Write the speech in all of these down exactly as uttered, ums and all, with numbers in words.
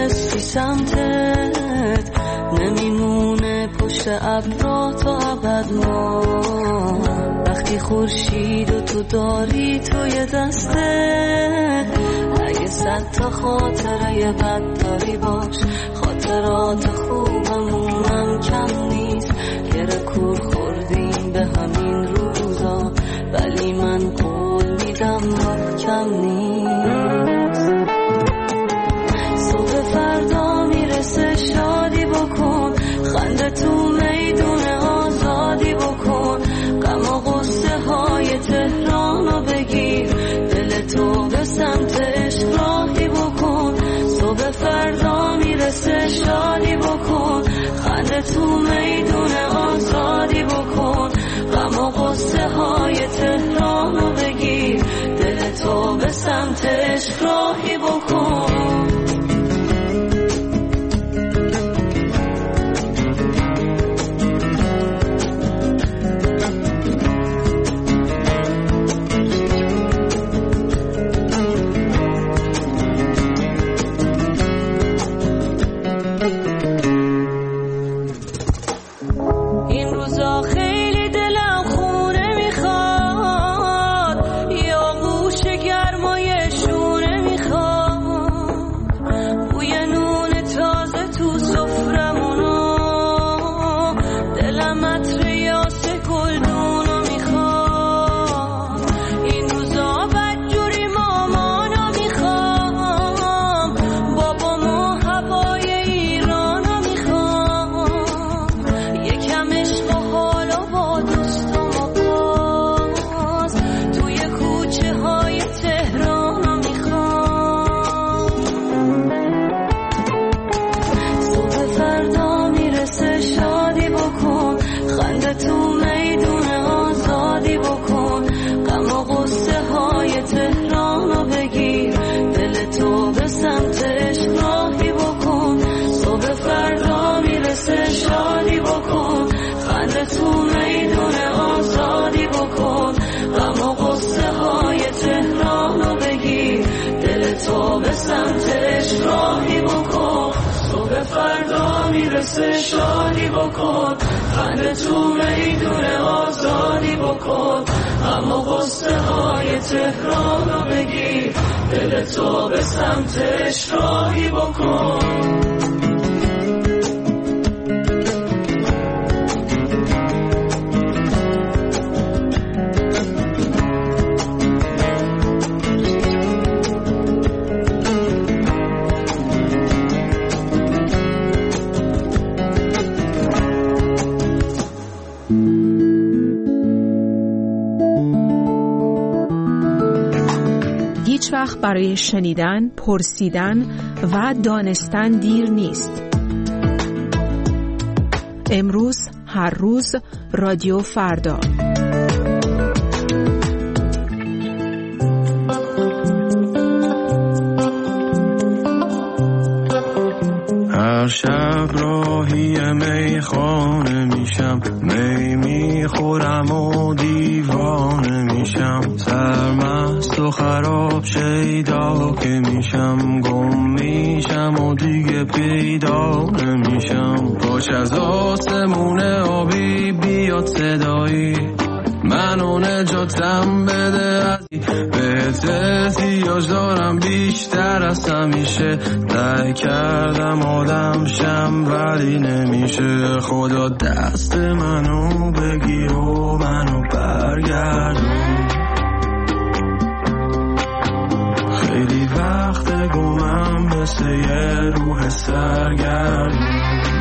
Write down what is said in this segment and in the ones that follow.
میرسی سمتت، نمیمونه پشت ابرا تا ابد ما. وقتی خورشید و تو داری توی دستت، اگه صد تا خاطره بد داری باش، خاطرات خوبمونم کم نیست. گره کور خوردیم به همین روزا، ولی من قول میدم کم نیست. صبح فردا میرسه شادی بکن، خنده تو میدون آزادی بکن. غم و غصه های تهرانو بگیر، دل تو به سمت عشق راهی بکن. صبح فردا میرسه شادی بکن، خنده تو میدون آزادی بکن. غم و غصه های تهرانو بگیر، دل تو به سمت عشق راهی بکن. شادی بکن، خنده تو میدون آزادی بکن. اما غصه های تهران رو بگیر، دل تو به سمتش راهی بکن. وقت برای شنیدن، پرسیدن و دانستن دیر نیست. امروز، هر روز، رادیو فردا. هر شب راهی میخانه میشم، می میخورم و دیوانه میشم. سرمست و خراب شیدا که میشم، گم میشم و دیگه پیدا نمیشم. باش از آسمون آبی بیاد صدایی، منو نجاتم بده از بهت احتیاج دارم بیشتر از همیشه. سعی کردم آدم شم ولی نمیشه. خدا دست منو بگیر و منو برگردون. خیلی وقت گمم مثل یه روح سرگردون.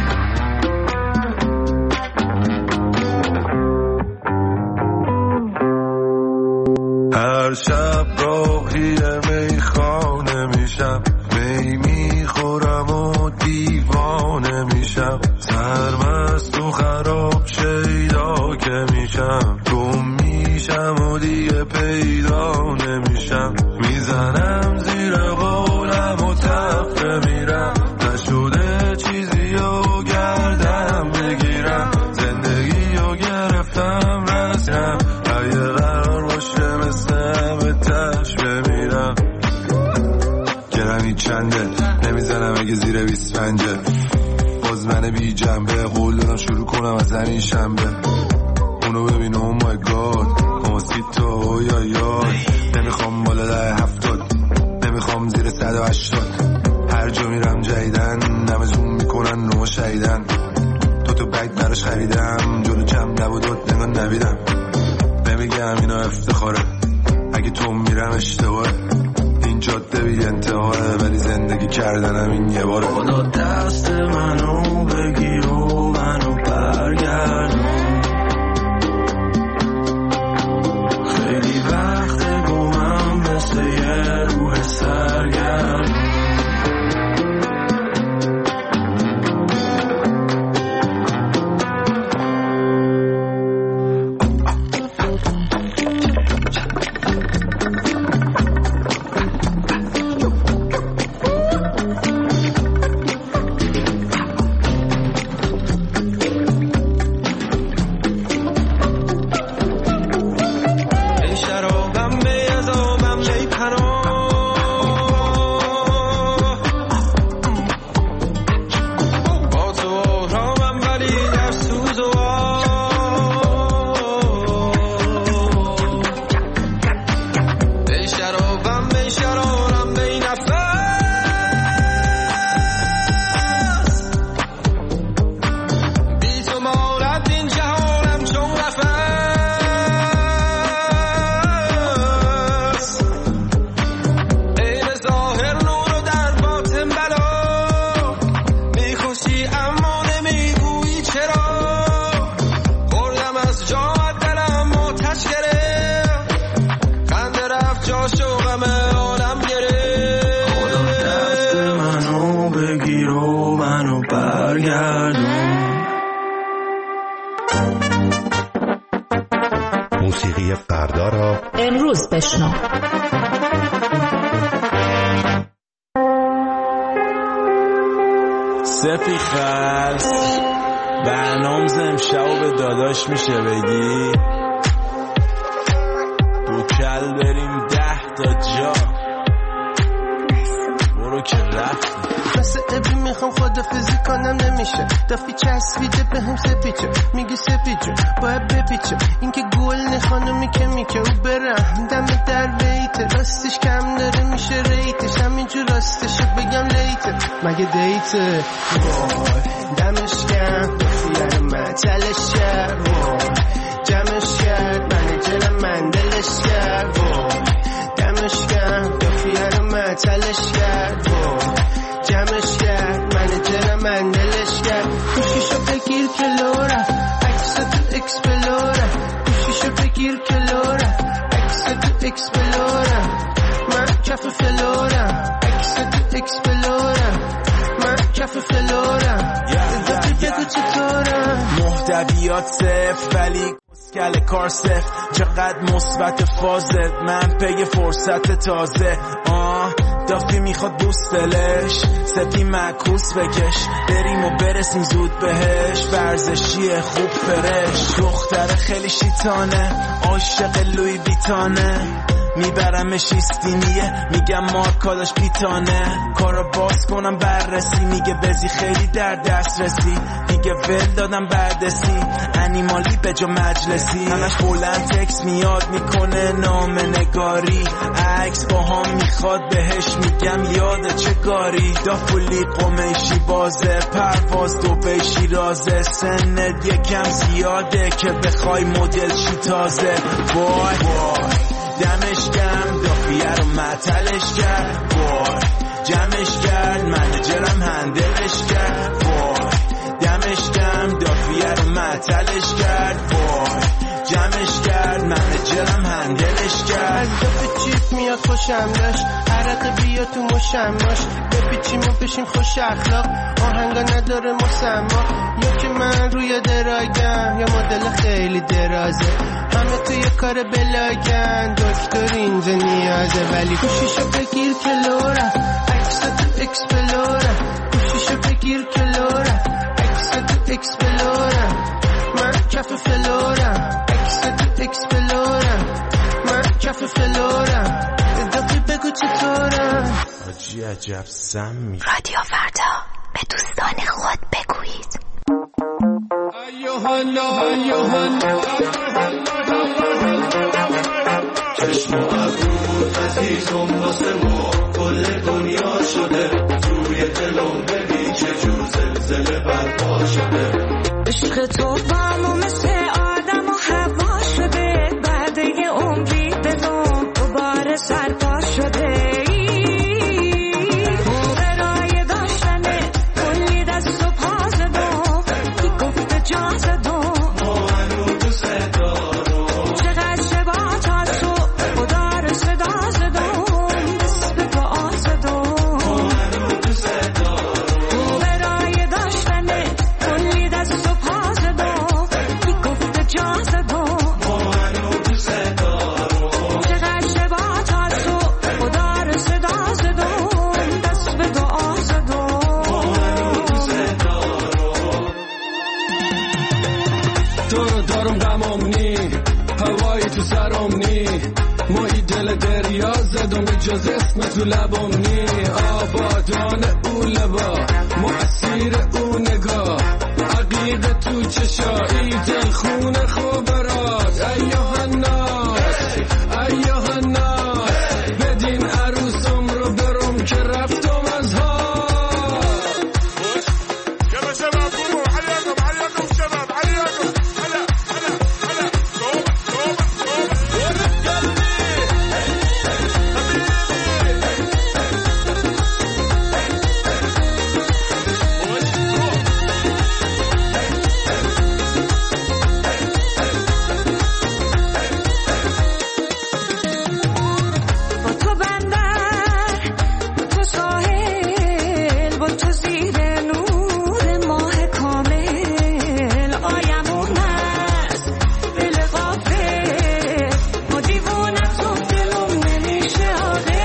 هر شب راهی میخانه میشم، می میخورم و دیوانه میشم. سرمست و خراب شیدا که میشم، گم میشم و دیگه پیدا نمیشم. میزنم زیر قولم و تخته میرم، نشده چیزی و گردم بگیرم. زندگی رو گرفتم رسم، اگه قرار باشه مثل همه تش بمیرم. گرمی چنده نمیزنم اگه زیر زیر بیست پنجه باز من بی جنبه قول دارم شروع کنم از همین شنبه اونو ببین او مای گاد موسیتو یا یا نمیخوام بالا ده هفتاد نمیخوام زیر صد و هشتاد هر جا میرم جدیدن نمه زوم میکنن نوما شهیدن تو تو بگ براش خریدم جلو کم نبودت نگاه نبیدم نمیگم اینا افتخاره اگه تو میرم اشتباهه این جاده بی انتهاره ولی زندگی کردنم این یه باره خدا دست منو بگیر و منو برگردون خیلی وقت گمم مثل یه روح سرگرم موسیقی فردا را امروز بشنو. سپی خست برنامز امشب به داداش میشه بگی دوکل بریم ده تا جا برو که رفتی مثل ابی میخوام خدافزی کنم نمیشه دافی چسبیده به هم سپیچه میگی سپیچه باید بپیچه این که گل نخانمی که میکه او برم دم در ویته راستش کم داره میشه ریتش همینجور راستشو بگم لیته مگه دیته وای دمش کم دافیه رو مطلش کرد وای جمعش کرد منجرم مندلش کرد وای دمش کم دافیه رو مطلش کرد وای جمعش کرد منجرم مندلش کرد گوشیشو بگیر کلوره عکس تو اکسپلوره گوشیشو بگیر کلوره عکس تو اکسپلوره من کف فلورم عکس تو اکسپلوره من کف فلورم دفتی بگو چطورم محتویات صفر ولی کل کار صفر چقدر مثبت فازت من پی فرصت تازه آه دافی میخواد بوست دلش سپی معکوس بکش بریم و برسیم زود بهش ورزشیه خوب فرش دختر خیلی شیطانه عاشق لوی ویتانه میبرمش ایستینیه میگم مارکاداش پیتانه کارو باز کنم بررسی میگه بزی خیلی در دست رسی دیگه ول دادم بردسی انیمالی به جا مجلسی همش بلند تکس میاد میکنه نام نگاری عکس با هم میخواد بهش میگم یاده چه کاری دافولی قمیشی بازه پرواز دو بیشی رازه سنت یکم زیاده که بخوای مدل چی تازه وای وای دمش گرم دافیه رو معطلش کرد وای جمعش کرد منجرم هندلش کرد وای دمش گرم دافیه رو معطلش کرد وای جمعش کرد منجرم هندلش کرد دافی چیپ میاد خوشم داشت عرق بیا تو مشماش بپیچیم و بشیم خوش اخلاق آهنگا نداره مسما یا که من روی دراگم یا مدل خیلی درازه همه توی کار بلاگن دکتر اینجا نیازه ولی گوشیشو بگیر کلوره عکس تو اکسپلوره گوشیشو بگیر کلوره عکس تو اکسپلوره من کف فلورم عکس تو اکسپلوره من کف فلورم دافی بگو چطورم آجی عجب سم می رادیو فردا. دوستان خود بگویید. چشم و ابرود عزیزم واسه ما کل دنیا شده، توی دلم ببین چه جور زلزله برپا شده. عشق تو با مثل آدم و هوا شده، بعد یه عمری بدون دوباره سرپا شده. برای داشتن کلی دست و پا زدم، کی گفته جا زدم ما هنو دوست دارم. چقدر شبا تا تو خدا رو صدا زدم، دست به دعا زدم ما هنو دوست دارم. برای داشتن کلی دست و پا زدم، کی گفته جا زدم ما هنو دوست دارم. چقدر شبا تا تو خدا رو صدا زدم، دست به دعا زدم ما هنو دوست دارم. تو رو دارم غمم نی، هوایی تو سرم نی، مایی دل دریا زدم به جز اسم تو لبم نی. آبادان او لبا مؤثیر او نگاه، عقیق تو چشایی دل خونه خوب برات. ایوه الناس ایوه الناس، بدین عروسم رو برم که رفتم از ها. يلا شباب قوموا حياكم حياكم شباب حياكم. هلا هلا هلا صوب صوب صوب قلبي با تو بندر، با تو ساحل، با تو زیر نور ماه کامل. آیمون است دل غافل، ما دیوونه تو دلم نمیشه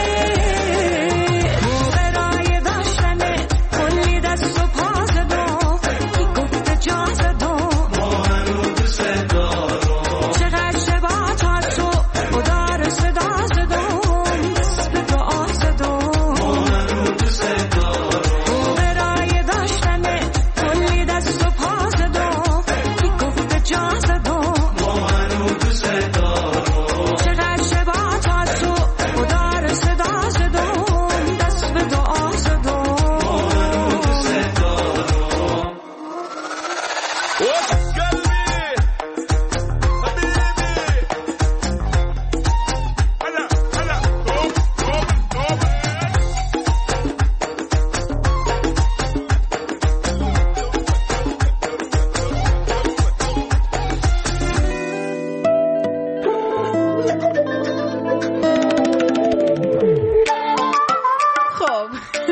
آقل. برای داشتن کلی دست و پا زدم، کی گفته جا زدم ما هنو دوست دارم. چقدر شبا تا تو خدا رو صدا زدم، دست به دعا زدم ما هنو دوست دارم. برای داشتن کلی دست و پا زدم، کی گفته جا زدم ما هنو دوست دارم. چقدر شبا تا تو خدا رو صدا زدم، دست به دعا زدم ما هنو دوست دارم. قلبي حبيبي هلا هلا صوب صوب صوب. خب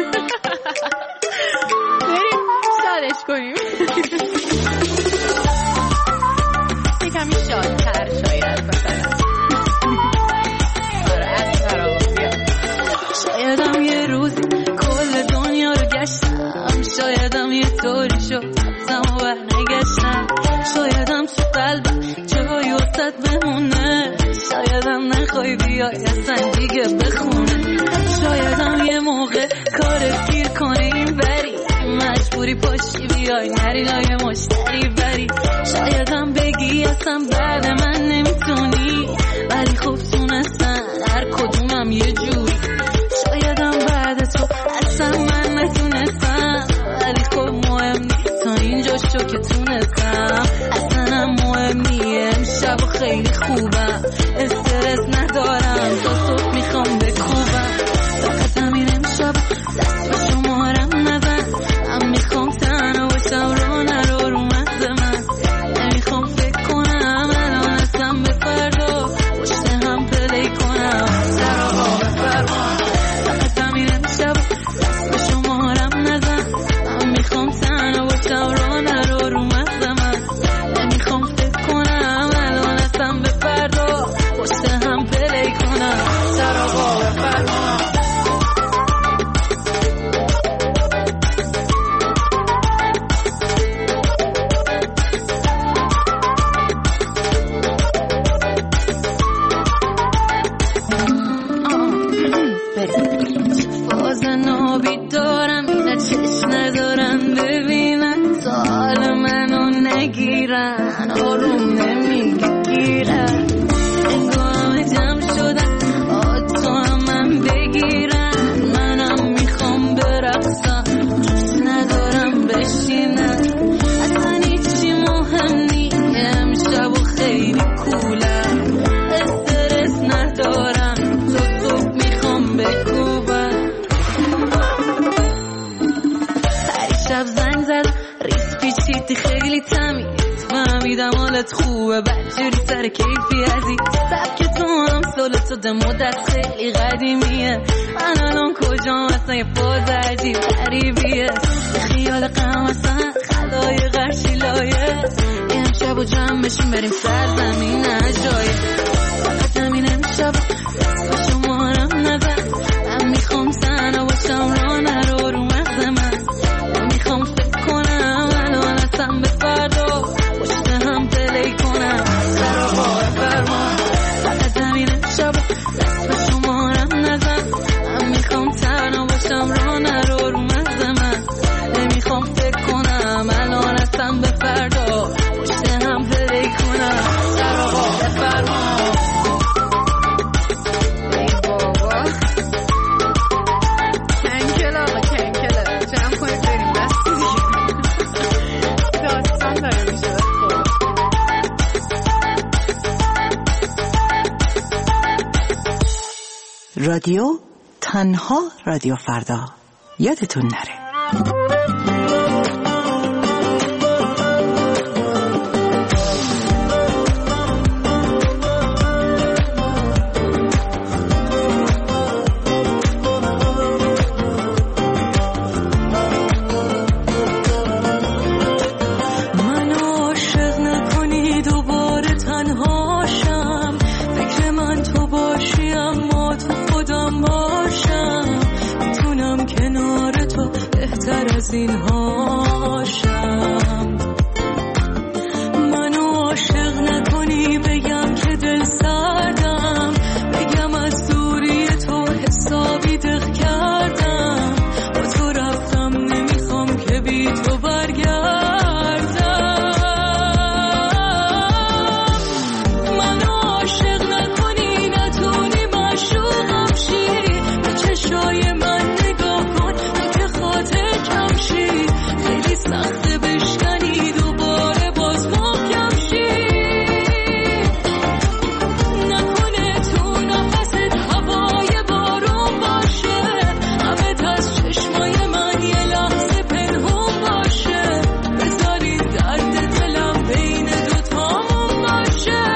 بریم شادش کنیم. یه کمی شادتر شاید مثلا. آره از فرابیا. شایدم یه روز کل دنیا رو گشتم، شایدم یه طوری شد رفتم و برنگشتم. شایدم تو قلبم جایی واسط بمونه، شایدم نخوای بیای اصلا دیگه بخونه. شایدم یه موقع کارت گیر کنه این بری، مجبوری پاشی بیای نری لای مشتری بری. شایدم بگی اصلا بعد من نمیتونی، ولی خوب تونستن هر کدومم یه جوری. شایدم بعد تو اصلا من نتونستم، ولی خب مهم نیست تا اینجا شو که تونستم. اصلا هم مهم نیه امشب و خیلی خوبم، استرس ندارم تا صبح میخوام بکوبم. فقط همین امشب دست به شمارم نزن، من میخوام تنها باشم رو نرو رو مغز من. نمیخوام فکر کنم الان اصلا به فردا، پشت هم پلی کنم سر آقا بفرما. فقط همین امشب دست به شمارم نزن، من میخوام تنها باشم رو نرو رو مغز من. نمیخوام فکر کنم الان اصلا به فردا، پشت هم پلی کنم معلولم استرس ندارم تو صبح میخوام بکوبم پریشب زنگ زد ریز پیچیدی خیلی تمیز فهمیدم حالت خوبه بدجوری سر کیفی عزیز سبک تو هم سال تو ده مدت خیلی قدیمیه من الان کجام اصلا یه فاز عجیب غریبیه خیال غم اصلا خلای غرشی لایه یه امشب و جمعشون بریم سرزمین نجایه فقط همین امشب با شمارم نزد من میخوام سنا باشم را نرو رو مغز من میخوام فکر کنم الان اصلا به فردا پشت هم دلی کنم سراغا فرمان فقط همین امشب دست به شمارم نزد من میخوام تنها باشم را نرو رو مغز من نمیخوام فکر کنم الان اصلا به فردا پشت هم دلی کنم سراغا فرمان ای بابا کنکل آقا کنکله جمع کنید بریم بستی دیگه داستان داره میشه رادیو تنها رادیو فردا یادتون نره. از این هاشم منو عاشق نکنی بگم که دل سردم بگم از دوری تو حسابی دق کردم با تو رفتم نمیخوام که بی تو برگردم منو عاشق نکنی نتونی معشوقم شی به چشای من نگاه کن تو که خاطر خیلی سخته بشکنی دوباره باز محکم شی نکنه تو نفست هوای بارون باشه عبد از چشمای من یه لحظه پنهون باشه بذاری درد دلم بین دوتامون باشه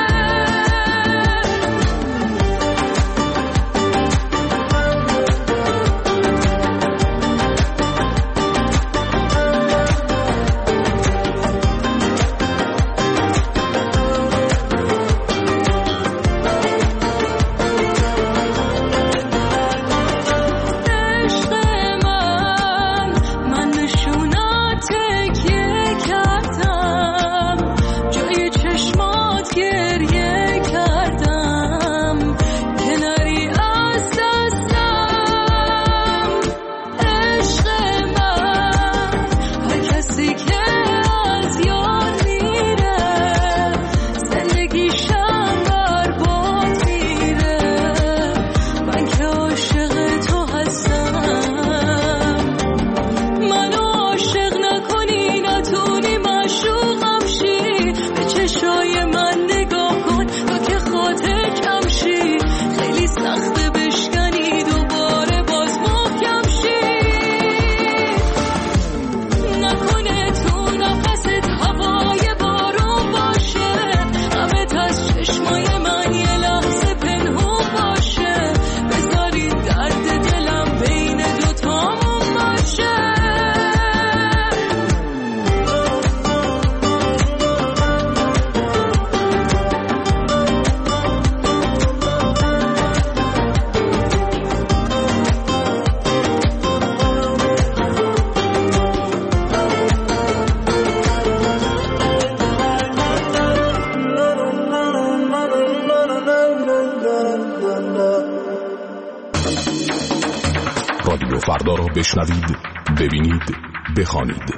رادیو فردا را بشنوید، ببینید، بخوانید.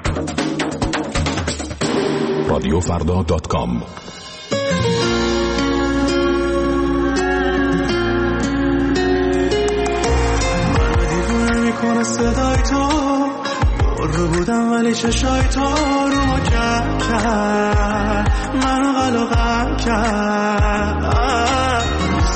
رادیو فردا دات کام. میکنه صدای تو برو بودم ولی چشای تو رو کرد کرد منو غلقم کرد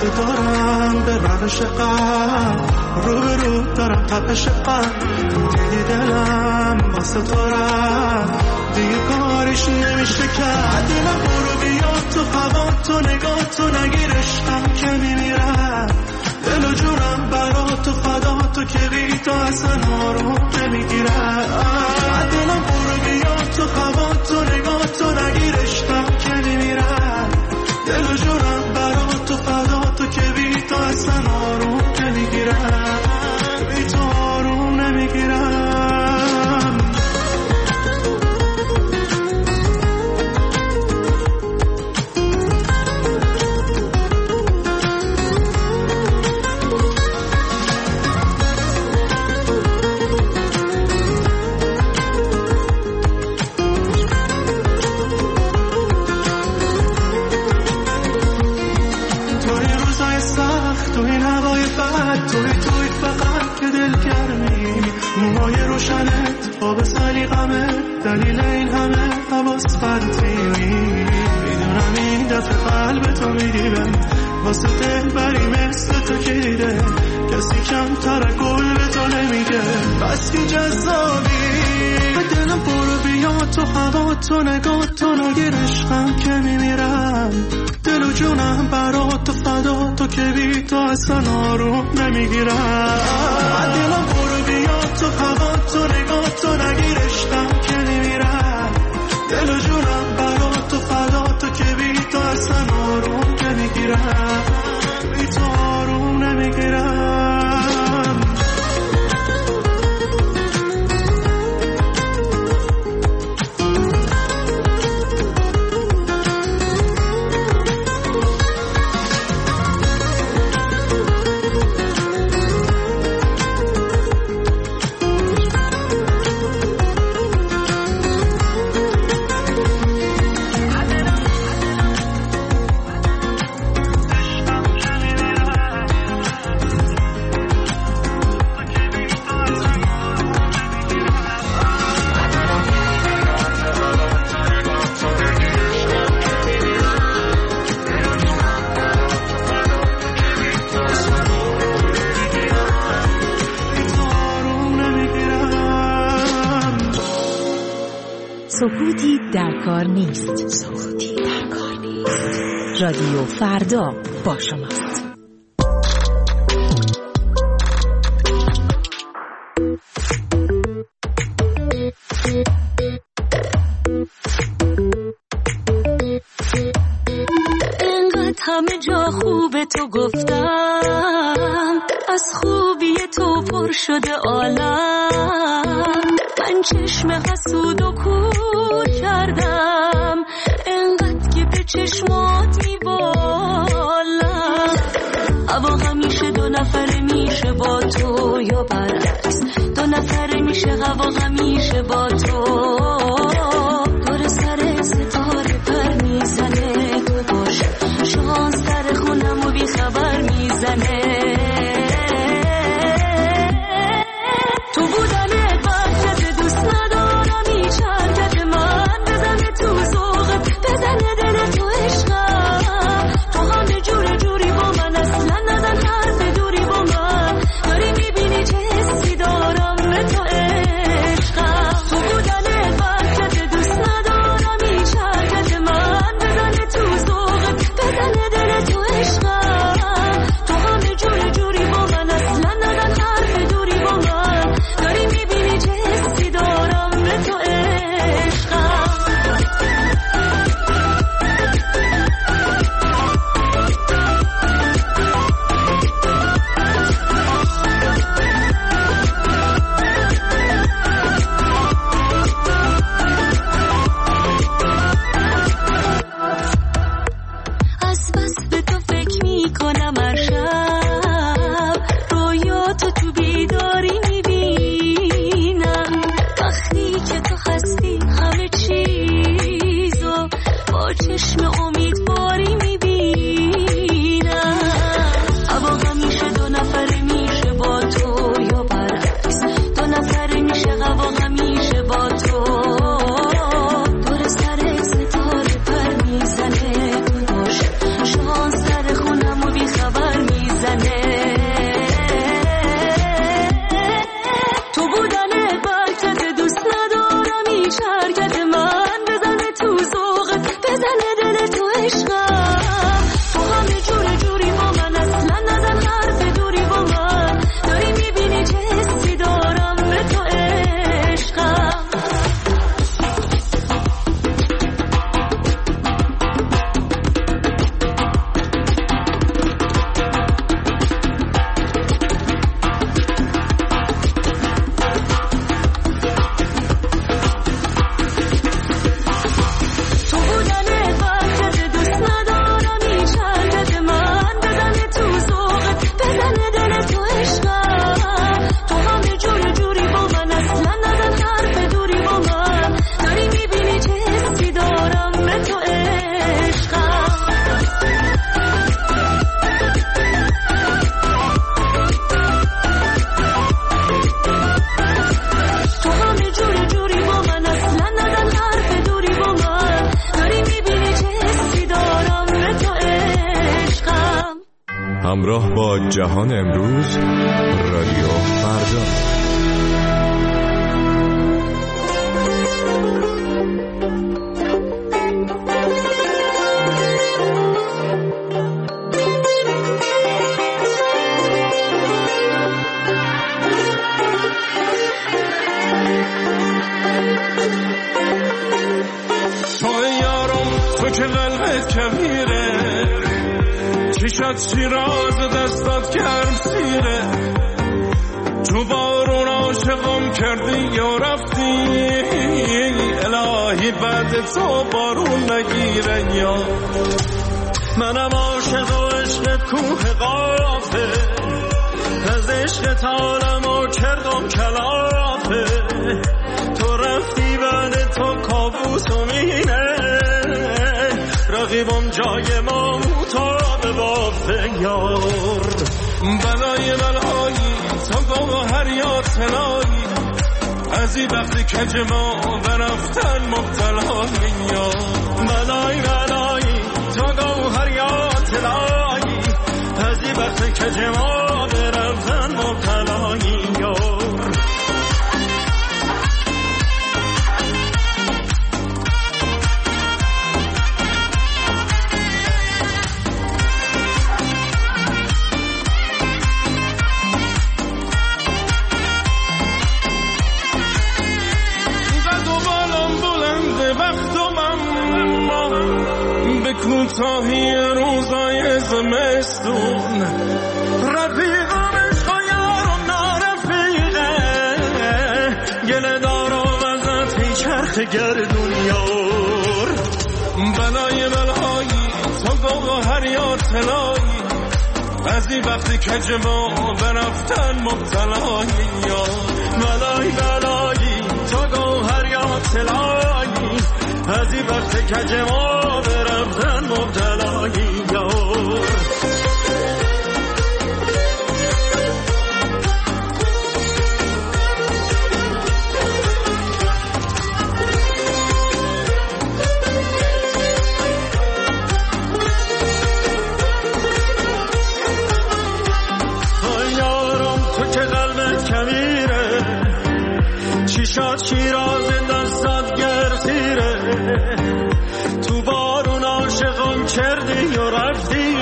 تو دارم به روش قلب، رو به رو دارم تپش قلب، دیگه دلم واسه تو رفت، دیگه کارش نمیشه کرد. دلم برو بیا تو هوا، تو نگاه تو نگیر عشقم که میمیرم، دل و جونم برا تو فدا، تو که بی تو اصلا آروم نمیگیرم. دلم برو بیا تو هوا، تو نگاه تو نگیر عشقم که میمیرم، دل و جونم برا تو فدا، تو که بی تو اصلا آروم نمیگیرم، بی تو آروم نمیگیرم. دلیل این همه حواس پرتیمی، میدونم این دفعه قلب تو میگیره، واسه دل بری مثل تو کیده، کسی کم تر گل به تو نمیگه، بس که جذابی. دلم برو بیا تو هوا، تو نگاه تو نگیر عشقم که میمیرم، دل و جونم برا تو فدا، تو که بی تو اصلا آروم نمیگیرم. دلم برو بیا تو هوا، تو نگاه تو نگیر عشقم که میمیرم، دل و جونم برا تو فدا، تو که بی تو اصلا آروم نمیگیرم، بی تو آروم نمیگیرم. سکوتی در کار نیست. سکوتی در کار نیست. رادیو فردا با شماست. انقدر همه جا خوبه تو گفتم، از خوبی تو پر شده عالم، من چشم حسود و کور کردم، انقدر که به چشمات میبالم. هوا همیشه دو نفره میشه با تو یا برعکس، دو نفره میشه هوا همیشه با تو، دور سر ستاره پر میزنه، تو باش شانس در خونم و بی خبر میزنه. تو بودن وقت دوست ندارم هیچ حرکت من، بزنه تو ذوقت، بزنه دل تو عشقم، تو همه جور جوری با من، اصلا نزن حرف دوری با من، داری میبینی چه حسی دارم به تو عشقم. تو بودن وقت دوست ندارم هیچ حرکت من، بزنه تو ذوقت، بزنه دل تو عشقم، تو همه جور جوری با من، اصلا نزن حرف دوری با من، داری میبینی چه حسی دارم به تو عشقم. از بس به تو فکر میکنم هر شب، رویاتو تو بیداری میبینم، وقتی که تو هستی همه چیزو با چشم امیدواری میبینم. هوا همیشه دو نفره میشه با تو یا برعکس، دو نفره میشه هوا همیشه با تو، دور سر ستاره پر میزنه، تو باش شانس در خونم و بی خبر همراه با جهان امروز، رادیو فردا. شیراز دستات گرم سیره، تو بارون عاشقم کردی یا رفتی، الهی بعد تو بارون نگیره. یا منم عاشق و عشقت کوه قافه، از عشقت عالمو کردم کلافه، تو رفتی بعد تو کابوس و مینه، رقیبم جای ما مطابه بافه. یار بلای بلایی تا گوهر یا طلایی، از این وقتی کج ما برفتن مبتلایی. یار بلای بلایی تا گوهر یا طلایی، از این وقتی کج ما برفتن مبتلایی. یار کوتاهی روزای زمستون، رفیقم عشق و یارم نارفیقه، گله دارم ازت هی چرخ گردون. یار بلای بلایی تا گوهر یا طلایی، از این وقتی کج ما برفتن مبتلایی. یار بلای بلایی تا گوهر یا طلایی، از این وقتی کج ما برفتن مبتلایی. یار یارم تو که قلبت کمیره، چیشات شیراز دستات گرسیره، تو بارون عاشقم کردی و رفتی،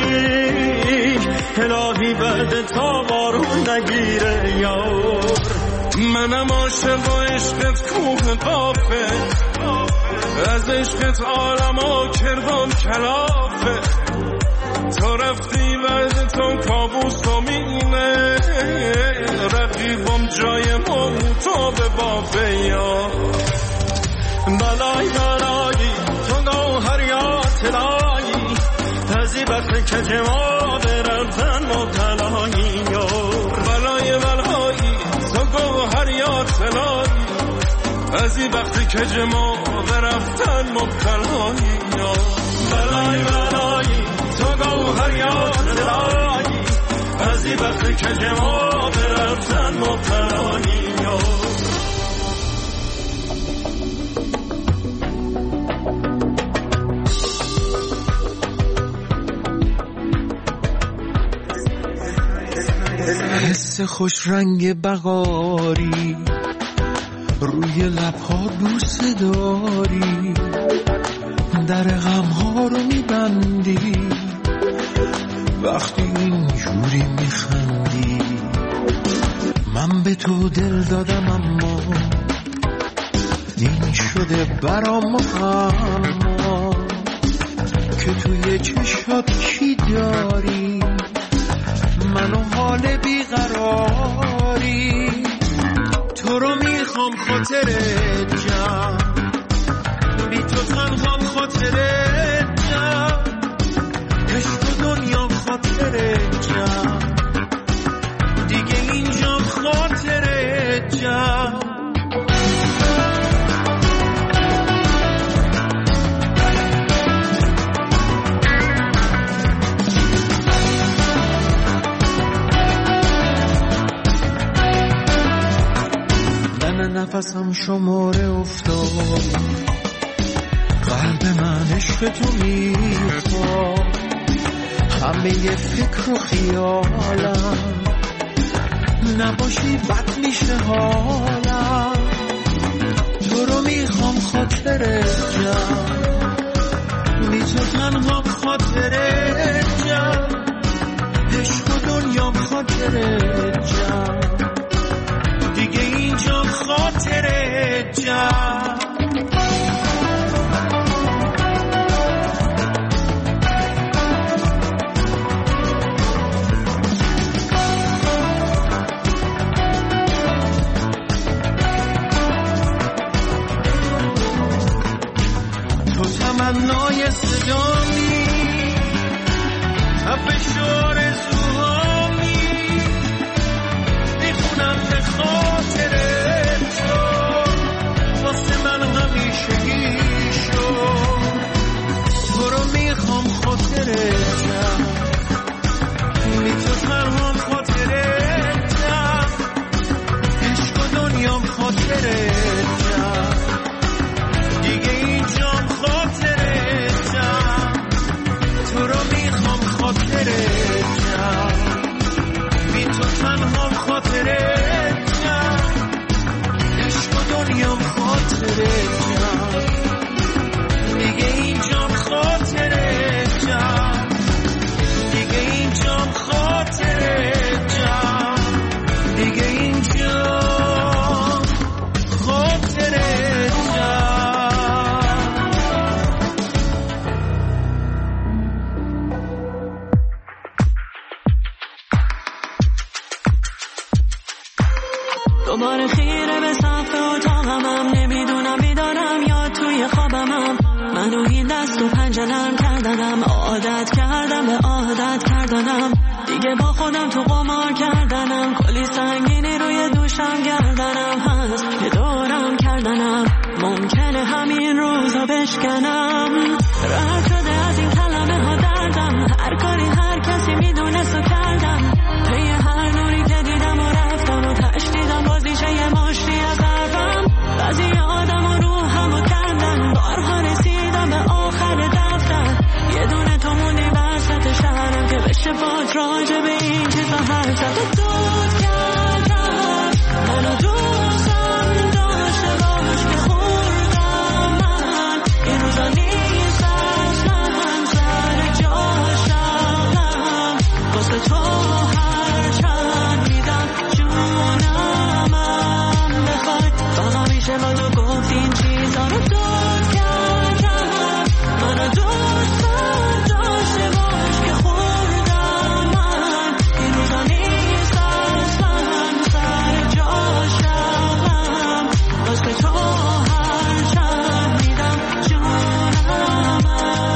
الهی بعد تا بارون نگیره. یار منم عاشق و عشقت کوه قافه، از عشقت عالمو کردم کلافه، تو رفتی بعد تو کابوس و مینه، رقیبم جای ما مطابه بافه. یا بلای بلایی تو گوهر یا طلایی، از این وقت کج ما برفتن مبتلایی. یار بلای بلایی تو گوهر یا طلایی، از این وقت کج ما برفتن مبتلایی. یار بلای بلایی تو گوهر یا طلایی، از این وقت کج ما برفتن مبتلایی. یار حس خوش رنگ بغاری، روی لبها بوسه داری، در غمها رو میبندی، وقتی اینجوری میخندی. من به تو دل دادم اما این شده برام اما، که توی چشات چی داری، منو حال بیقراری، تو رو میخوام خاطرت جمع، بی تو تنهام خاطرت جمع، عشق و دنیا خاطرت جمع، دیگه اینجا خاطرت جمع. نفسم شماره افتاد، قلب من عشق تو میخواد، همه فکر و خیالم، نباشی بد میشه حالم. تو رو میخوام خاطر جمع، بی تو تنها خاطر جمع، عشق و دنیام خاطر جمع، دیگه اینجا خاطر جمع. تمنای صدامی، حبش آرزوهامی، میخونم به خاطر تو، واسه من همیشگی شد. تو رو میخوام خاطر جمع، بی تو تنهام خاطر جمع، عشق و دنیام خاطر جمع، دیگه اینجام خاطر جمع. تو رو میخوام خاطر جمع، بی تو تنهام خاطر جمع، عشق و دنیام خاطر جمع، دیگه اینجام خاطر جمع، دیگه اینجام خاطر جمع، دیگه اینجام خاطر جمع. دوباره خیره به سقف اتاقمم، نمیدونم بیدارم یا توی خوابمم. منو این دست و پنجه نرم کردنم، عادت کردم به عادت کردنم، دیگه با خودم تو قمار کردنم. کلی سنگینی روی دوشم گردنم هست که دورم کردنم، ممکنه همین روزا بشکنم. رد شده از این کلمه ها دردم، هر کاری هر کسی میدونست و کردم. پی هر نوری که دیدم و رفتم و تشدیدم، بازیشه یه مشتی از حرفم. بعضی آدم و روحم و کندن، بارها رسیدم به آخر دفتر. یه دونه تو موندی وسط شهرم که بشه باد راجع به این چیزا حرف زد. و دود کردم منو دوستم داشته باش که خوردم من، این روزا نیست اصلا سر جاشم. واسه تو هر چند میدم جونمم بخوای، فقط میشه با تو گفت این چیزا رو. دود کردم منو دوستم داشته باش که خوردم من، این روزا نیست اصلا سر جاشم. واسه تو هر چند میدم جونمم.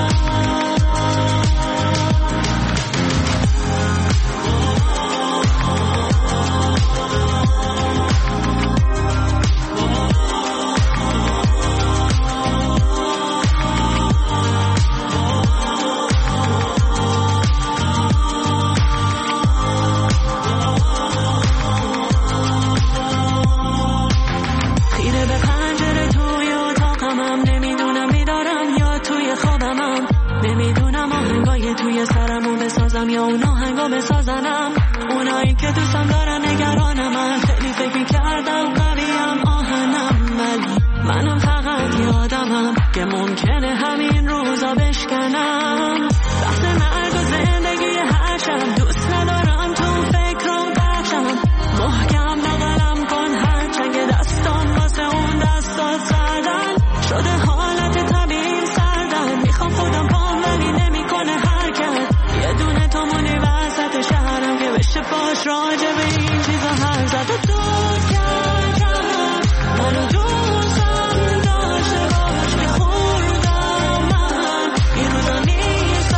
خیره به پنجره توی اتاقمم، نمیدونم بیدارم یا توی خوابمم. نمیدونم آهنگای توی سرمو بسازم یا اون آهنگا بسازنم. اونایی که دوستم دارن نگرانم، من خیلی فکر کردم قویم آهنم، ولی منم فقط یادمم که ممکنه همین روزا بشکنم. بحث مرگ و زندگی هر شب، دوست ندارم تو فکر رو بخشم. محکم بغلم کن هر چنگ دستان، واسه اون دستات سردن شده حالت طبیعی سردن. میخوام خودم پام ولی نمیکنه حرکت، یه دونه تو مونی وسط شهرم که بشه باش راجع به این چیزا حرف زد. و دود کردم منو دوستم داشته باش که خوردم من، این روزا نیست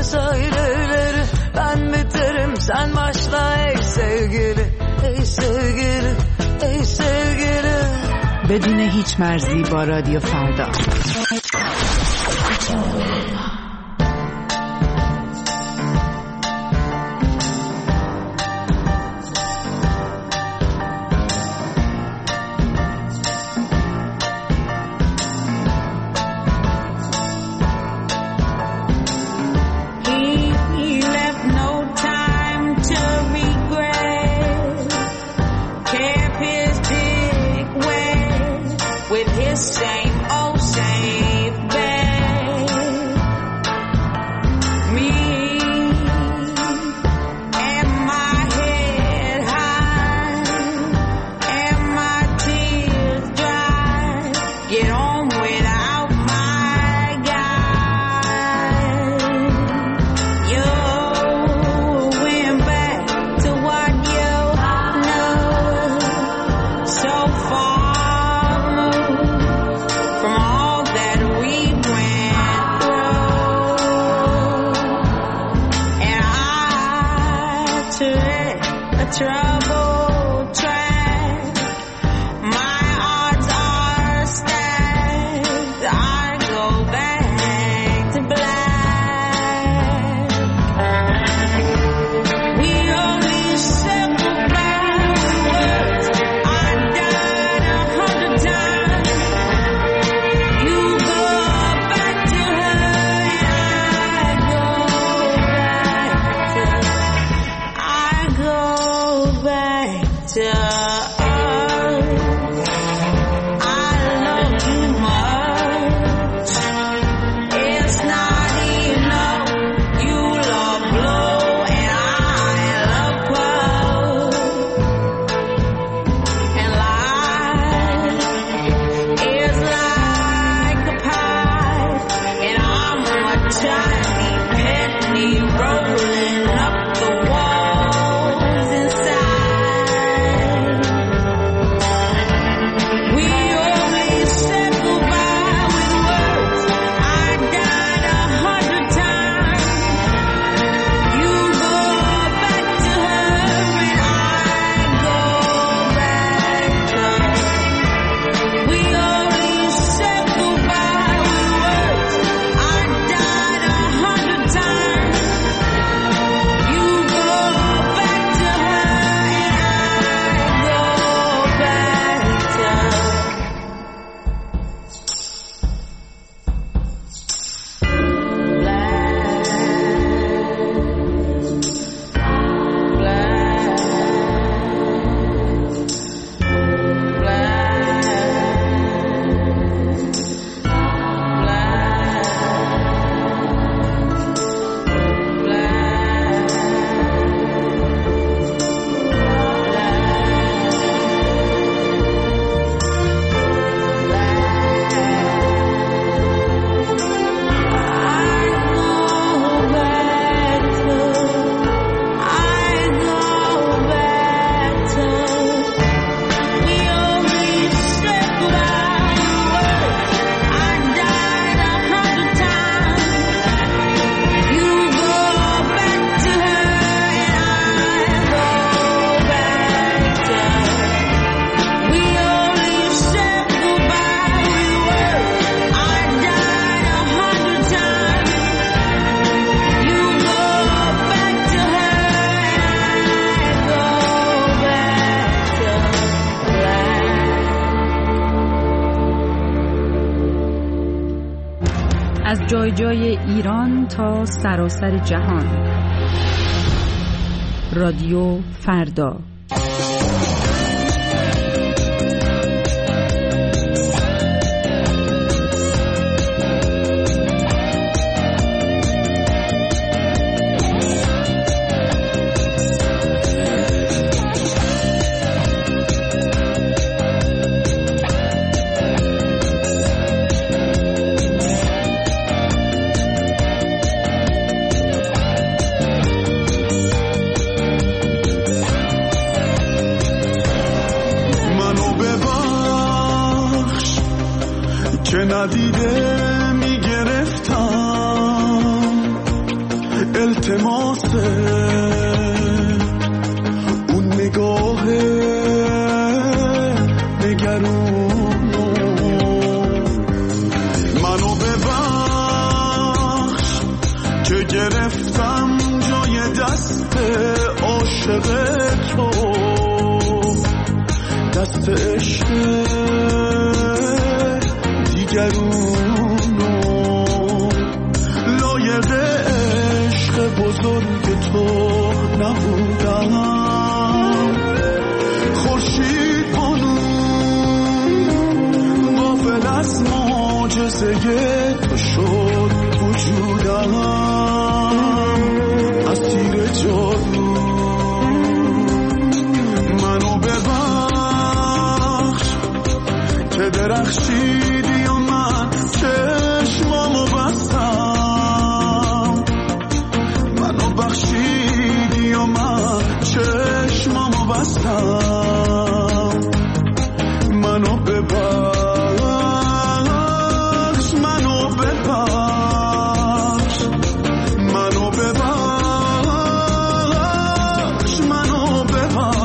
vesaireleri. Ben biterim sen başla ey sevgili, ey sevgili, ey sevgili. بدون هیچ مرزی با رادیو فردا. از جای جای ایران تا سراسر جهان. رادیو فردا. احساسه، اون نگاه نگرونو منو ببخش که گرفتم جای دست عاشق تو، دست عشق دیگرونو، لایق عشق بزرگ تو نبودم. خورشید بانو غافل از معجزه تو شد وجودم، اسیر جادو منو ببخش که درخشیدی و من چشمامو بستم، منو بخشیدی و من چشمامو بستم، منو ببخش منو ببخش منو ببخش منو ببخش.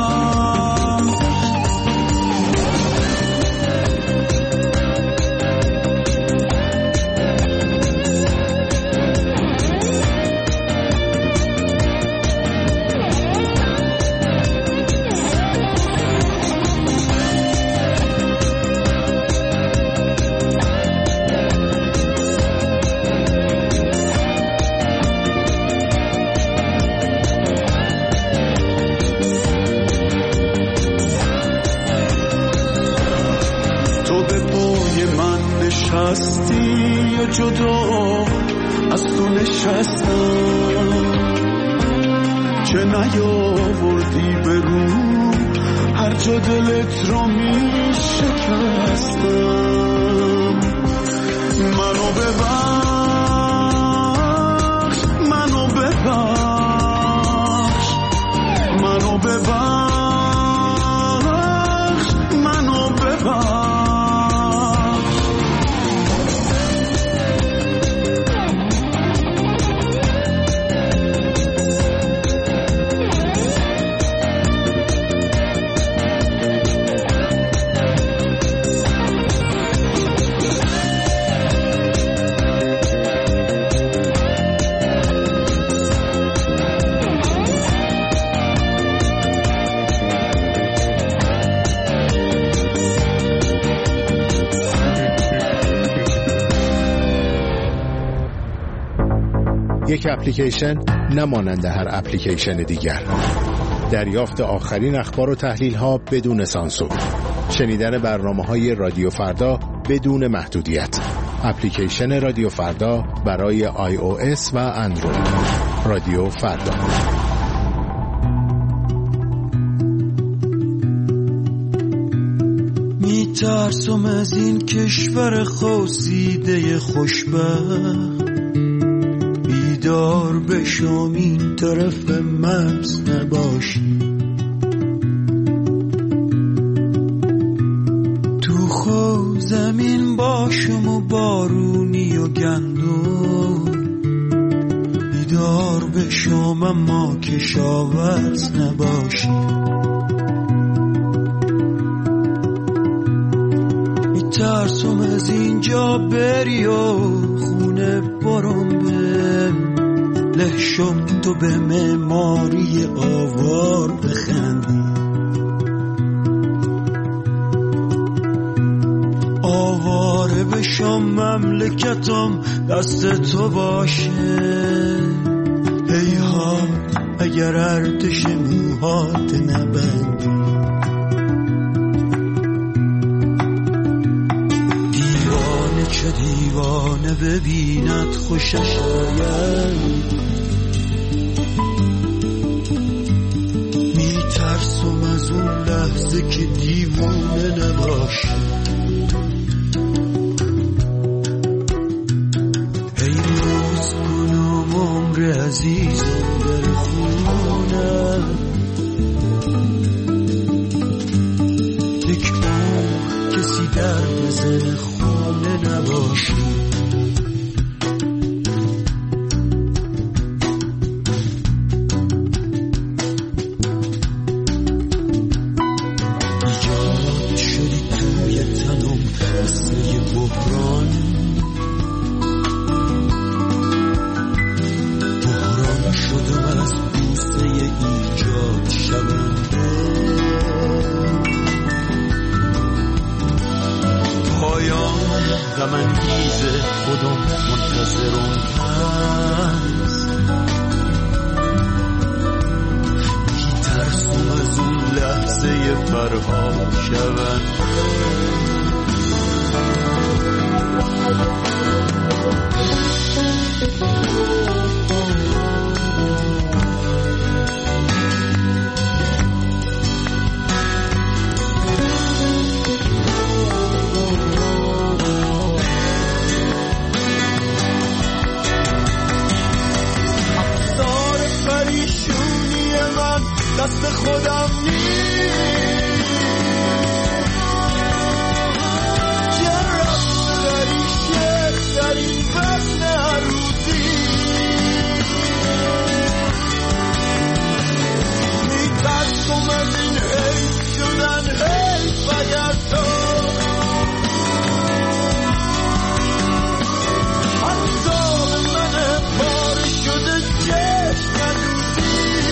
نشستی یا جدا از تو نشستم که نیاوردی برو هر جا دلت را می شکستم. منو ببخش منو ببخش منو ببخش منو ببخش. یک اپلیکیشن نمانند هر اپلیکیشن دیگر. دریافت آخرین اخبار و تحلیل ها بدون سانسور. شنیدن برنامه های رادیو فردا بدون محدودیت. اپلیکیشن رادیو فردا برای آی او اس و اندروید. رادیو فردا. میترسم از این کشور خواسیده خوشبخت، بیدار بشم این طرف مرز نباشی، تو خو زمین باشم و بارونی و گندم، بیدار بشم اما کشاورز نباشی. میترسم از اینجا بری و خونه برم به لحشم تو به معماری آوار بخندی، آواره بشم مملکتم دست تو باشه، هیهات اگر ارتش موهات نبندی، دیوانه چه دیوانه ببیند خوشش آید، میترسم از اون لحظه که دیوانه نباشی، ای روز کنم عمر عزیزم در خونه، یک عمر کسی در بزن خونه نباشی. سفرها شوند. دست خودم نیست جرم غریشه در این وزن روزی میترسم از این حیف شدن حیف اگر تو حتی من پاره شده چشم ندوزی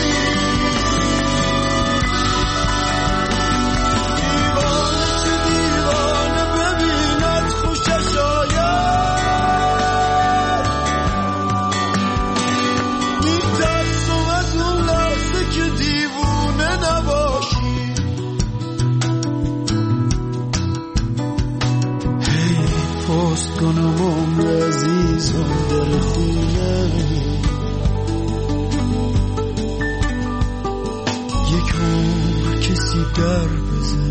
کنم عمر عزیزم در خونه یک عمر کسی در بزن